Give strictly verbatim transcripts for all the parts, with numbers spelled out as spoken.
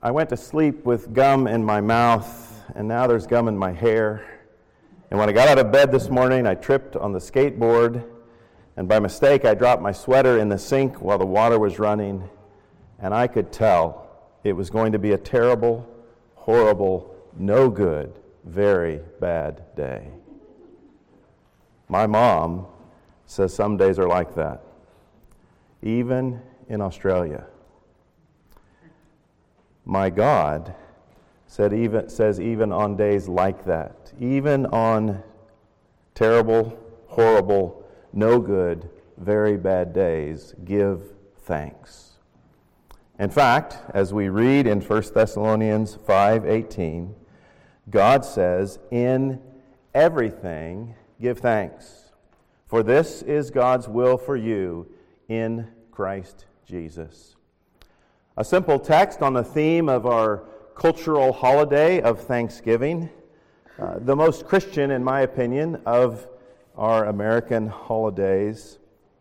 I went to sleep with gum in my mouth, and now there's gum in my hair. And when I got out of bed this morning, I tripped on the skateboard, and by mistake, I dropped my sweater in the sink while the water was running, and I could tell it was going to be a terrible, horrible, no good, very bad day. My mom says some days are like that, even in Australia. My God said even, says even on days like that, even on terrible, horrible, no good, very bad days, give thanks. In fact, as we read in First Thessalonians five eighteen, God says, in everything give thanks, for this is God's will for you in Christ Jesus. A simple text on the theme of our cultural holiday of Thanksgiving, uh, the most Christian, in my opinion, of our American holidays.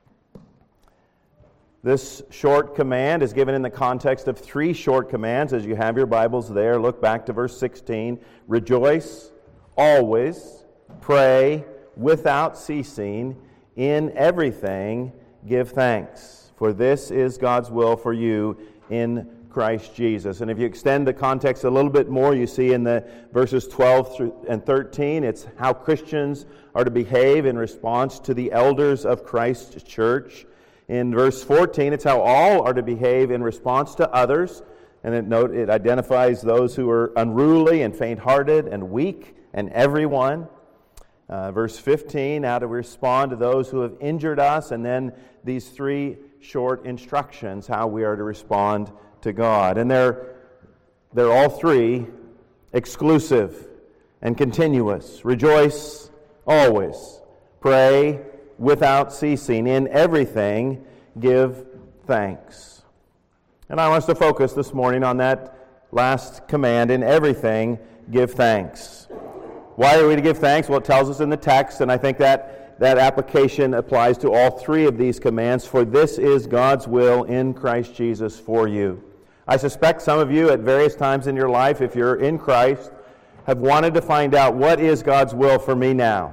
This short command is given in the context of three short commands. As you have your Bibles there, look back to verse sixteen. Rejoice always, pray without ceasing, in everything give thanks, for this is God's will for you in Christ Jesus. And if you extend the context a little bit more, you see in the verses twelve through and thirteen, it's how Christians are to behave in response to the elders of Christ's church. In verse fourteen, it's how all are to behave in response to others. And it note it identifies those who are unruly and faint-hearted and weak, and everyone. Uh, verse fifteen, how to respond to those who have injured us, and then these three short instructions, how we are to respond to God. And they're, they're all three exclusive and continuous. Rejoice always. Pray without ceasing. In everything, give thanks. And I want us to focus this morning on that last command, in everything, give thanks. Why are we to give thanks? Well, it tells us in the text, and I think that that application applies to all three of these commands. For this is God's will in Christ Jesus for you. I suspect some of you at various times in your life, if you're in Christ, have wanted to find out what is God's will for me now.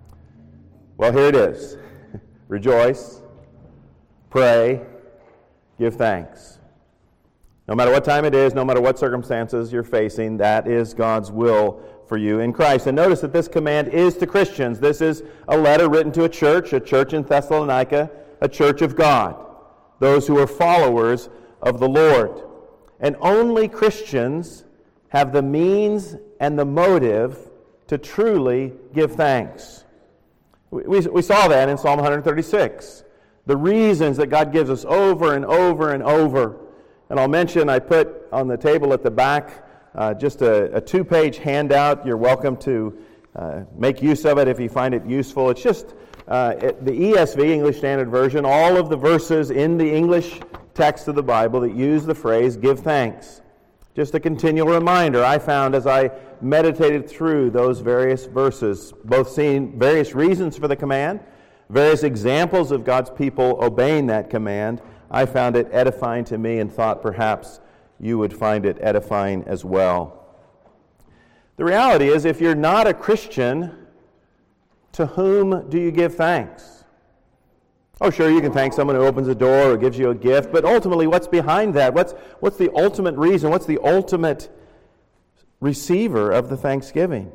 Well, here it is. Rejoice, pray, give thanks. No matter what time it is, no matter what circumstances you're facing, that is God's will for you in Christ. And notice that this command is to Christians. This is a letter written to a church, a church in Thessalonica, a church of God, those who are followers of the Lord. And only Christians have the means and the motive to truly give thanks. We, we, we saw that in Psalm one thirty-six. The reasons that God gives us over and over and over. And I'll mention, I put on the table at the back uh, just a, a two-page handout. You're welcome to uh, make use of it if you find it useful. It's just uh, it, the E S V, English Standard Version, all of the verses in the English text of the Bible that use the phrase, give thanks. Just a continual reminder I found as I meditated through those various verses, both seeing various reasons for the command, various examples of God's people obeying that command. I found it edifying to me and thought perhaps you would find it edifying as well. The reality is, if you're not a Christian, to whom do you give thanks? Oh, sure, you can thank someone who opens a door or gives you a gift, but ultimately, what's behind that? What's, what's the ultimate reason? What's the ultimate receiver of the thanksgiving?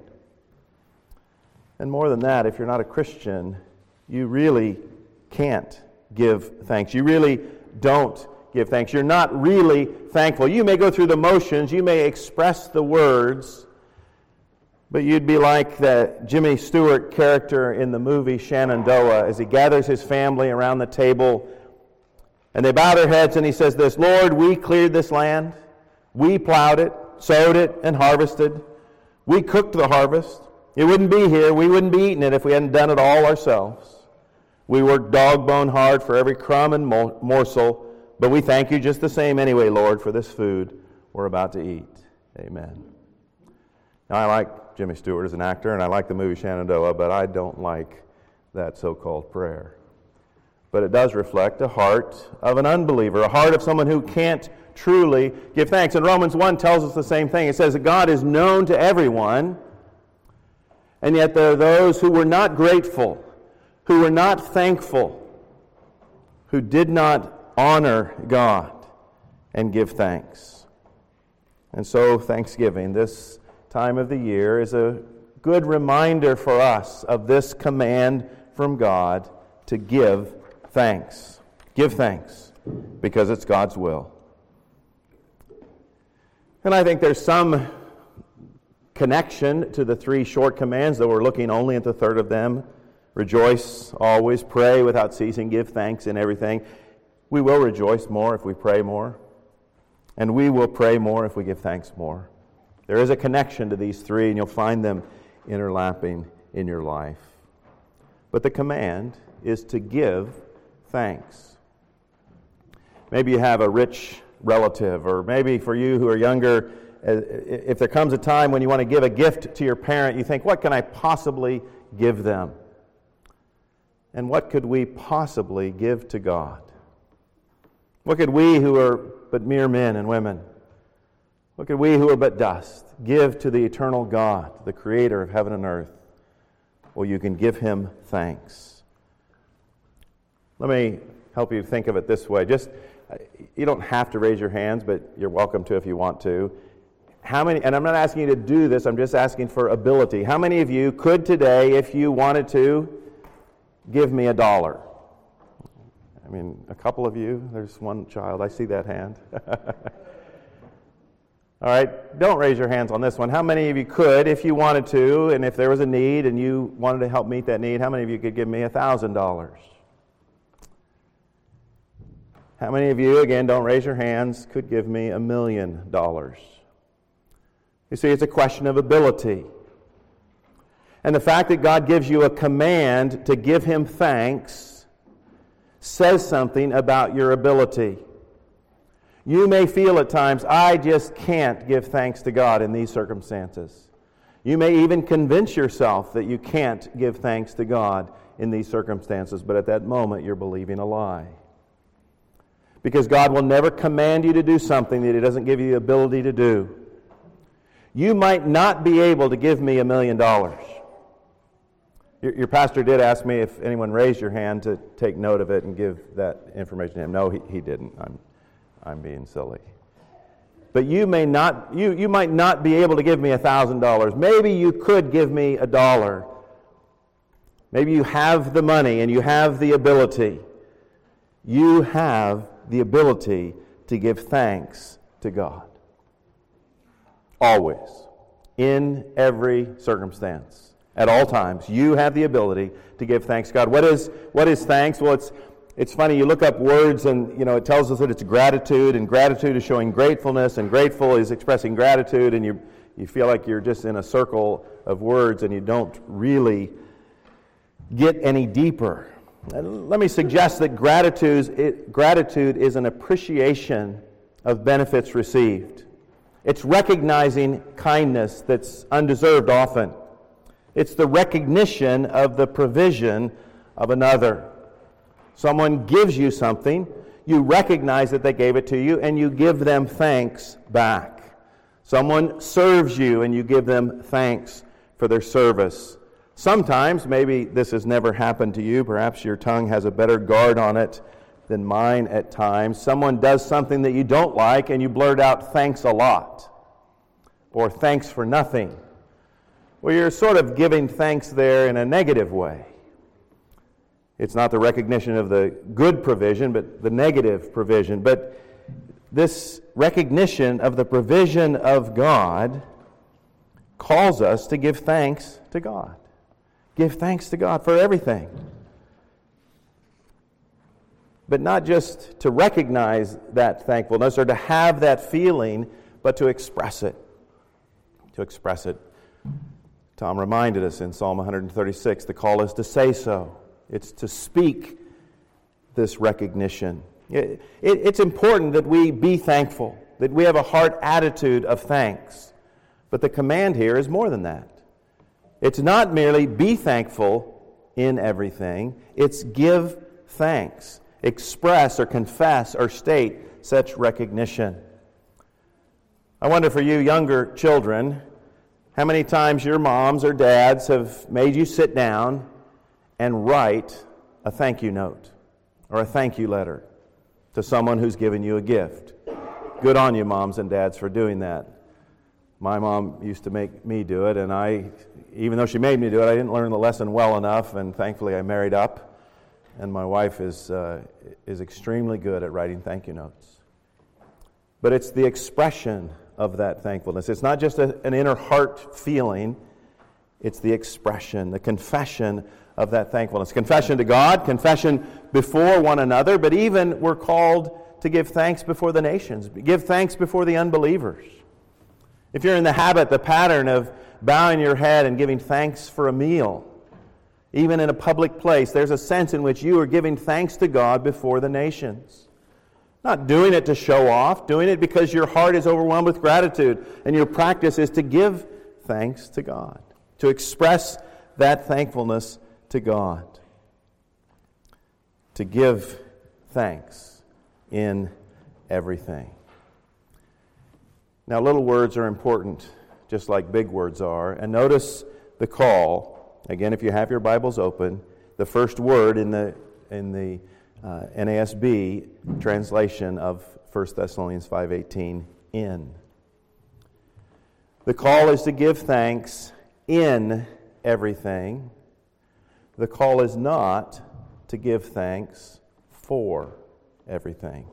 And more than that, if you're not a Christian, you really can't give thanks. You really don't give thanks. You're not really thankful. You may go through the motions, you may express the words, but you'd be like the Jimmy Stewart character in the movie Shenandoah as he gathers his family around the table and they bow their heads and he says this, Lord, we cleared this land, we plowed it, sowed it, and harvested. We cooked the harvest. It wouldn't be here, we wouldn't be eating it if we hadn't done it all ourselves. We worked dog-bone hard for every crumb and morsel, but we thank you just the same anyway, Lord, for this food we're about to eat. Amen. Now, I like Jimmy Stewart as an actor, and I like the movie Shenandoah, but I don't like that so-called prayer. But it does reflect a heart of an unbeliever, a heart of someone who can't truly give thanks. And Romans one tells us the same thing. It says that God is known to everyone, and yet there are those who were not grateful, who were not thankful, who did not honor God and give thanks. And so Thanksgiving, this time of the year, is a good reminder for us of this command from God to give thanks. Give thanks, because it's God's will. And I think there's some connection to the three short commands, though we're looking only at the third of them. Rejoice always, pray without ceasing, give thanks in everything. We will rejoice more if we pray more, and we will pray more if we give thanks more. There is a connection to these three, and you'll find them interlapping in your life. But the command is to give thanks. Maybe you have a rich relative, or maybe for you who are younger, if there comes a time when you want to give a gift to your parent, you think, what can I possibly give them? And what could we possibly give to God? What could we who are but mere men and women, what could we who are but dust give to the eternal God, the creator of heaven and earth? Well, you can give him thanks. Let me help you think of it this way. Just, you don't have to raise your hands, but you're welcome to if you want to. How many, and I'm not asking you to do this, I'm just asking for ability. How many of you could today, if you wanted to, give me a dollar? I mean, a couple of you. There's one child. I see that hand. All right, don't raise your hands on this one. How many of you could, if you wanted to, and if there was a need and you wanted to help meet that need, how many of you could give me a thousand dollars? How many of you, again, don't raise your hands, could give me a million dollars? You see, it's a question of ability. And the fact that God gives you a command to give him thanks says something about your ability. You may feel at times, I just can't give thanks to God in these circumstances. You may even convince yourself that you can't give thanks to God in these circumstances, but at that moment you're believing a lie. Because God will never command you to do something that he doesn't give you the ability to do. You might not be able to give me a million dollars. Your, your pastor did ask me if anyone raised your hand to take note of it and give that information to him. No, he, he didn't. I'm, I'm being silly. But you may not, you, you might not be able to give me a thousand dollars. Maybe you could give me a dollar. Maybe you have the money and you have the ability. You have the ability to give thanks to God. Always. In every circumstance. At all times. You have the ability to give thanks to God. What is, what is thanks? Well, it's It's funny, you look up words and, you know, it tells us that it's gratitude, and gratitude is showing gratefulness, and grateful is expressing gratitude, and you you feel like you're just in a circle of words and you don't really get any deeper. And let me suggest that gratitude, it, gratitude is an appreciation of benefits received. It's recognizing kindness that's undeserved often. It's the recognition of the provision of another. Someone gives you something, you recognize that they gave it to you, and you give them thanks back. Someone serves you, and you give them thanks for their service. Sometimes, maybe this has never happened to you, perhaps your tongue has a better guard on it than mine at times. Someone does something that you don't like, and you blurt out, thanks a lot, or thanks for nothing. Well, you're sort of giving thanks there in a negative way. It's not the recognition of the good provision, but the negative provision. But this recognition of the provision of God calls us to give thanks to God. Give thanks to God for everything. But not just to recognize that thankfulness or to have that feeling, but to express it. To express it. Tom reminded us in Psalm one thirty-six, the call is to say so. It's to speak this recognition. It, it, it's important that we be thankful, that we have a heart attitude of thanks. But the command here is more than that. It's not merely be thankful in everything. It's give thanks. Express or confess or state such recognition. I wonder for you younger children, how many times your moms or dads have made you sit down and write a thank you note or a thank you letter to someone who's given you a gift. Good on you, moms and dads, for doing that. My mom used to make me do it, and I, even though she made me do it, I didn't learn the lesson well enough, and thankfully I married up, and my wife is uh, is extremely good at writing thank you notes. But it's the expression of that thankfulness. It's not just a, an inner heart feeling, it's the expression, the confession of that thankfulness. Confession to God, confession before one another, but even we're called to give thanks before the nations, give thanks before the unbelievers. If you're in the habit, the pattern of bowing your head and giving thanks for a meal, even in a public place, there's a sense in which you are giving thanks to God before the nations. Not doing it to show off, doing it because your heart is overwhelmed with gratitude, and your practice is to give thanks to God, to express that thankfulness to God, to give thanks in everything. Now, little words are important, just like big words are. And notice the call. Again, if you have your Bibles open, the first word in the in the uh, N A S B translation of First Thessalonians five eighteen, in. The call is to give thanks in everything. The call is not to give thanks for everything.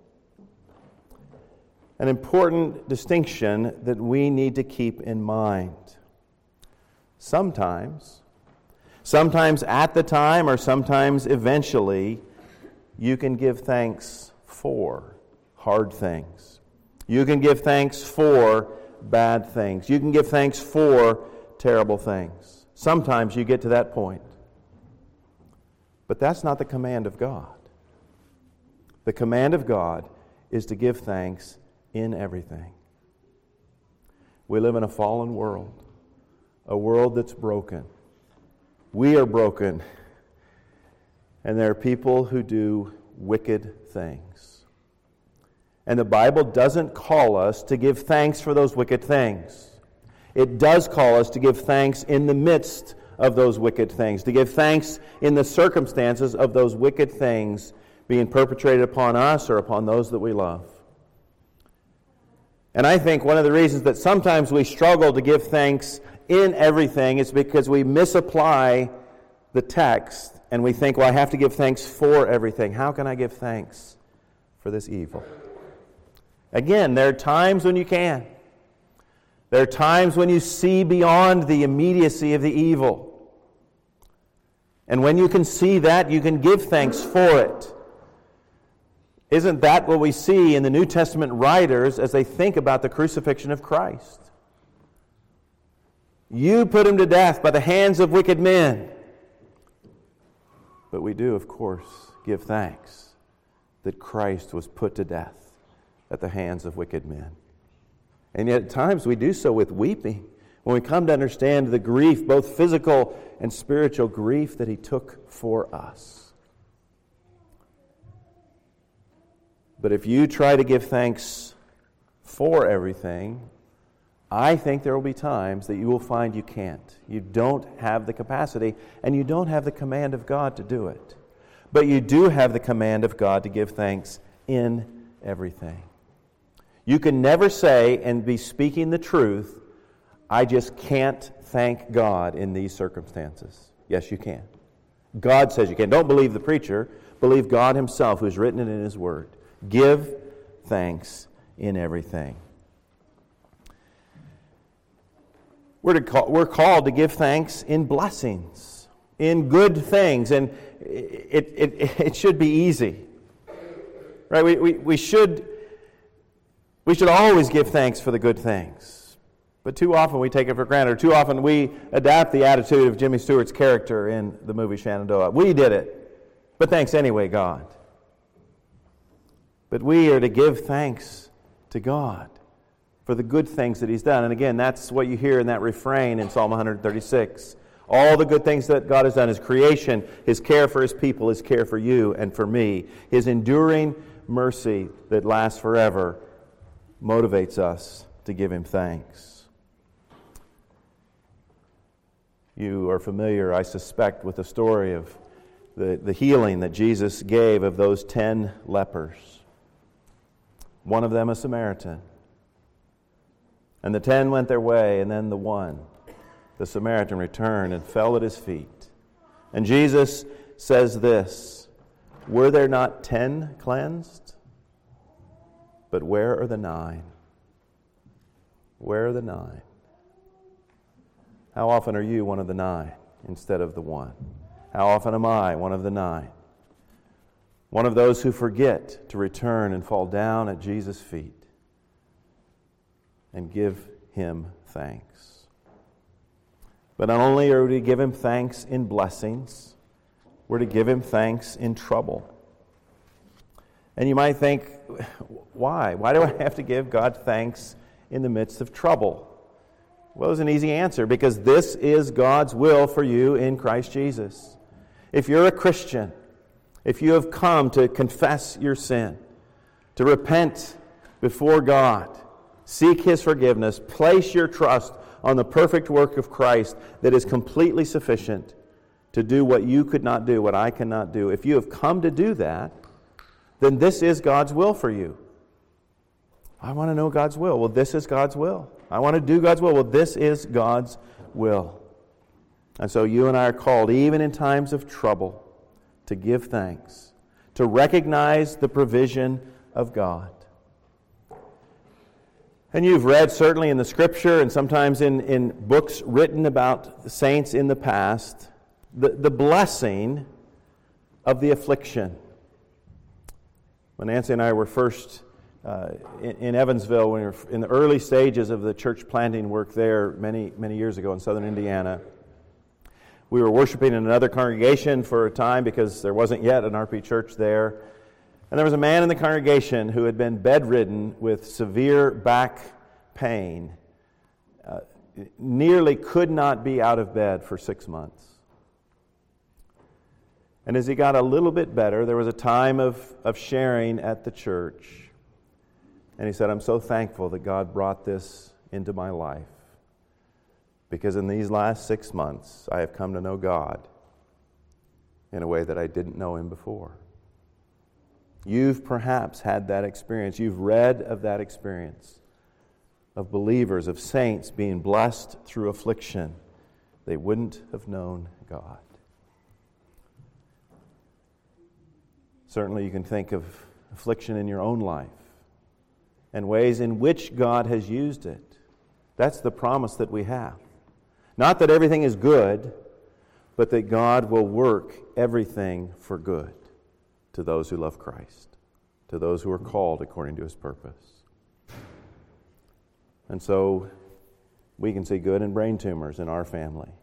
An important distinction that we need to keep in mind. Sometimes, sometimes at the time or sometimes eventually, you can give thanks for hard things. You can give thanks for bad things. You can give thanks for terrible things. Sometimes you get to that point. But that's not the command of God. The command of God is to give thanks in everything. We live in a fallen world, a world that's broken. We are broken, and there are people who do wicked things. And the Bible doesn't call us to give thanks for those wicked things. It does call us to give thanks in the midst of those wicked things, to give thanks in the circumstances of those wicked things being perpetrated upon us or upon those that we love. And I think one of the reasons that sometimes we struggle to give thanks in everything is because we misapply the text and we think, well, I have to give thanks for everything. How can I give thanks for this evil? Again, there are times when you can. There are times when you see beyond the immediacy of the evil. And when you can see that, you can give thanks for it. Isn't that what we see in the New Testament writers as they think about the crucifixion of Christ? You put him to death by the hands of wicked men. But we do, of course, give thanks that Christ was put to death at the hands of wicked men. And yet at times we do so with weeping when we come to understand the grief, both physical and spiritual grief, that he took for us. But if you try to give thanks for everything, I think there will be times that you will find you can't. You don't have the capacity, and you don't have the command of God to do it. But you do have the command of God to give thanks in everything. You can never say and be speaking the truth, I just can't thank God in these circumstances. Yes, you can. God says you can. Don't believe the preacher. Believe God himself who's written it in his word. Give thanks in everything. We're, to call, we're called to give thanks in blessings, in good things, and it, it, it should be easy. Right? We, we, we, should, we should always give thanks for the good things. But too often we take it for granted. Or too often we adapt the attitude of Jimmy Stewart's character in the movie Shenandoah. We did it, but thanks anyway, God. But we are to give thanks to God for the good things that he's done. And again, that's what you hear in that refrain in Psalm one thirty-six. All the good things that God has done, his creation, his care for his people, his care for you and for me, his enduring mercy that lasts forever motivates us to to give Him thanks. You are familiar, I suspect, with the story of the, the healing that Jesus gave of those ten lepers. One of them a Samaritan. And the ten went their way, and then the one, the Samaritan, returned and fell at His feet. And Jesus says this, "Were there not ten cleansed? But where are the nine? Where are the nine?" How often are you one of the nine instead of the one? How often am I one of the nine? One of those who forget to return and fall down at Jesus' feet and give Him thanks. But not only are we to give Him thanks in blessings, we're to give Him thanks in trouble. And you might think, why? Why do I have to give God thanks in the midst of trouble? Well, there's an easy answer, because this is God's will for you in Christ Jesus. If you're a Christian, if you have come to confess your sin, to repent before God, seek His forgiveness, place your trust on the perfect work of Christ that is completely sufficient to do what you could not do, what I cannot do. If you have come to do that, then this is God's will for you. I want to know God's will. Well, this is God's will. I want to do God's will. Well, this is God's will. And so you and I are called, even in times of trouble, to give thanks, to recognize the provision of God. And you've read certainly in the Scripture and sometimes in, in books written about the saints in the past, the, the blessing of the affliction. When Nancy and I were first uh, in, in Evansville, when we were in the early stages of the church planting work there many, many years ago in southern Indiana, we were worshiping in another congregation for a time because there wasn't yet an R P church there. And there was a man in the congregation who had been bedridden with severe back pain, uh, nearly could not be out of bed for six months. And as he got a little bit better, there was a time of, of sharing at the church. And he said, "I'm so thankful that God brought this into my life, because in these last six months, I have come to know God in a way that I didn't know Him before." You've perhaps had that experience. You've read of that experience of believers, of saints being blessed through affliction. They wouldn't have known God. Certainly you can think of affliction in your own life and ways in which God has used it. That's the promise that we have. Not that everything is good, but that God will work everything for good to those who love Christ, to those who are called according to His purpose. And so we can see good in brain tumors in our family.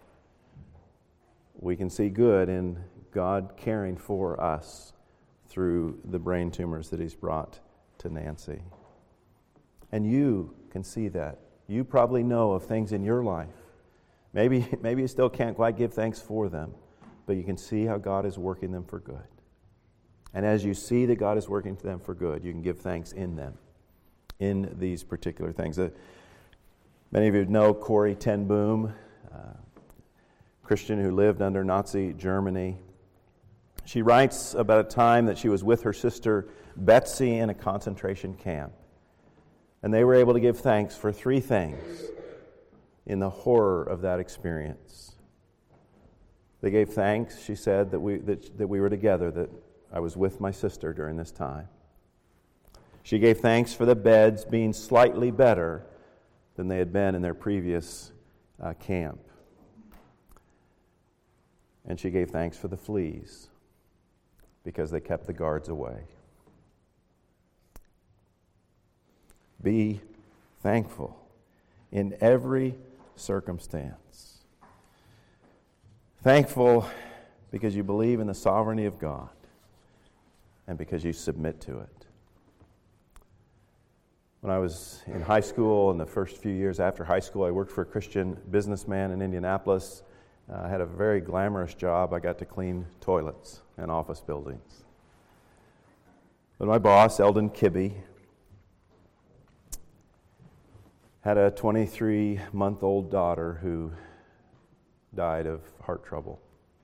We can see good in God caring for us through the brain tumors that He's brought to Nancy. And you can see that. You probably know of things in your life. Maybe, maybe you still can't quite give thanks for them, but you can see how God is working them for good. And as you see that God is working for them for good, you can give thanks in them, in these particular things. Uh, many of you know Corrie ten Boom, uh, Christian who lived under Nazi Germany. She writes about a time that she was with her sister Betsy in a concentration camp. And they were able to give thanks for three things in the horror of that experience. They gave thanks, she said, that we, that, that we were together, that I was with my sister during this time. She gave thanks for the beds being slightly better than they had been in their previous uh, camp. And she gave thanks for the fleas, because they kept the guards away. Be thankful in every circumstance. Thankful because you believe in the sovereignty of God and because you submit to it. When I was in high school, in the first few years after high school, I worked for a Christian businessman in Indianapolis. Uh, I had a very glamorous job. I got to clean toilets and office buildings. But my boss, Eldon Kibbe, had a twenty-three-month-old daughter who died of heart trouble.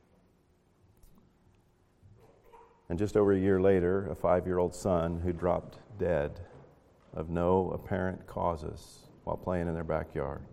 And just over a year later, a five-year-old son who dropped dead of no apparent causes while playing in their backyard.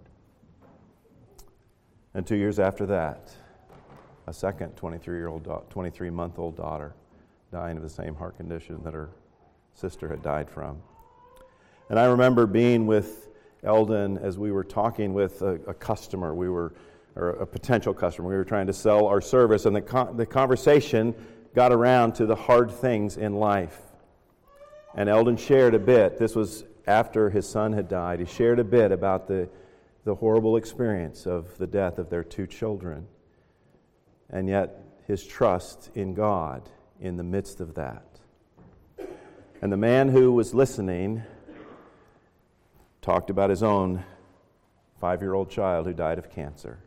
And two years after that, a second twenty-three-year-old, twenty-three-month-old daughter dying of the same heart condition that her sister had died from. And I remember being with Eldon as we were talking with a, a customer. We were, or a potential customer. We were trying to sell our service, and the con- the conversation got around to the hard things in life. And Eldon shared a bit. This was after his son had died. He shared a bit about the, the horrible experience of the death of their two children. And yet his trust in God in the midst of that. And the man who was listening talked about his own five-year-old child who died of cancer.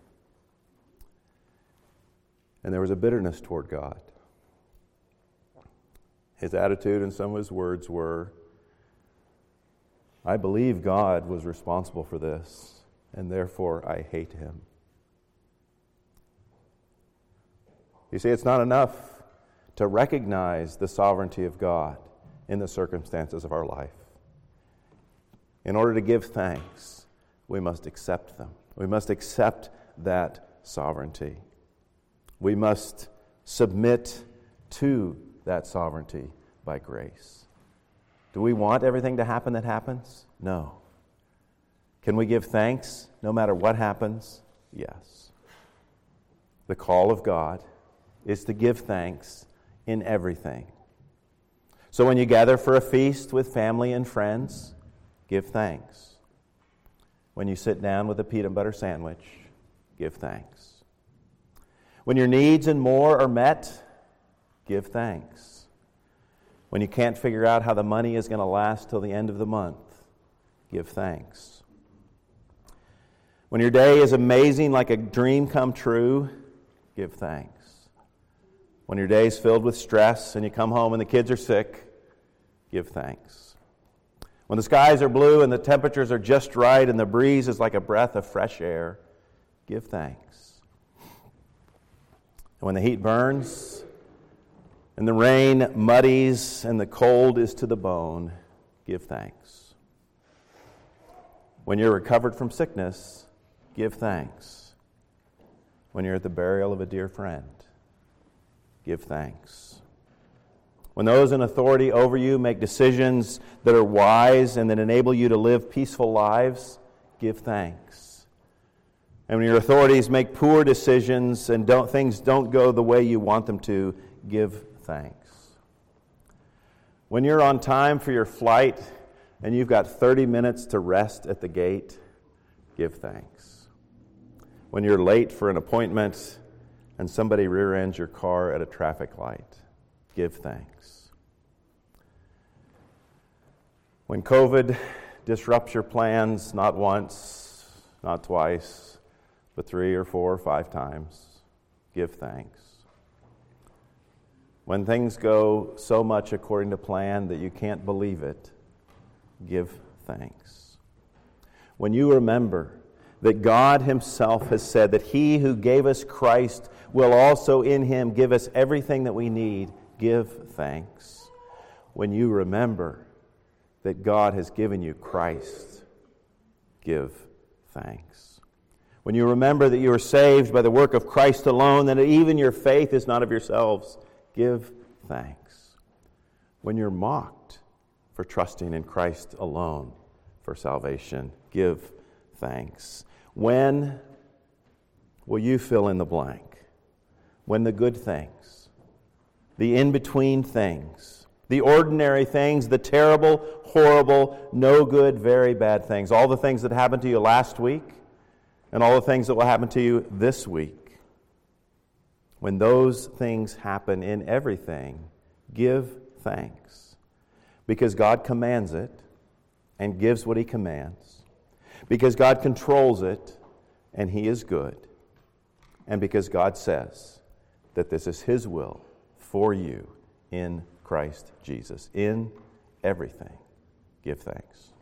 And there was a bitterness toward God. His attitude and some of his words were, I believe God was responsible for this, and therefore I hate him. You see, it's not enough to recognize the sovereignty of God in the circumstances of our life. In order to give thanks, we must accept them. We must accept that sovereignty. We must submit to that sovereignty by grace. Do we want everything to happen that happens? No. Can we give thanks no matter what happens? Yes. The call of God is to give thanks in everything. So when you gather for a feast with family and friends, give thanks. When you sit down with a peanut butter sandwich, give thanks. When your needs and more are met, give thanks. When you can't figure out how the money is going to last till the end of the month, give thanks. When your day is amazing like a dream come true, give thanks. When your day is filled with stress and you come home and the kids are sick, give thanks. When the skies are blue and the temperatures are just right and the breeze is like a breath of fresh air, give thanks. And when the heat burns and the rain muddies and the cold is to the bone, give thanks. When you're recovered from sickness, give thanks. When you're at the burial of a dear friend, give thanks. When those in authority over you make decisions that are wise and that enable you to live peaceful lives, give thanks. And when your authorities make poor decisions and don't, things don't go the way you want them to, give thanks. When you're on time for your flight and you've got thirty minutes to rest at the gate, give thanks. When you're late for an appointment and somebody rear-ends your car at a traffic light, give thanks. When COVID disrupts your plans not once, not twice, but three or four or five times, give thanks. When things go so much according to plan that you can't believe it, give thanks. When you remember that God Himself has said that He who gave us Christ will also in Him give us everything that we need, give thanks. When you remember that God has given you Christ, give thanks. When you remember that you are saved by the work of Christ alone, that even your faith is not of yourselves, give thanks. When you're mocked for trusting in Christ alone for salvation, give thanks. When will you fill in the blank? When the good things, the in-between things, the ordinary things, the terrible, horrible, no good, very bad things, all the things that happened to you last week, and all the things that will happen to you this week. When those things happen in everything, give thanks. Because God commands it and gives what He commands. Because God controls it and He is good. And because God says that this is His will for you in Christ Jesus. In everything, give thanks.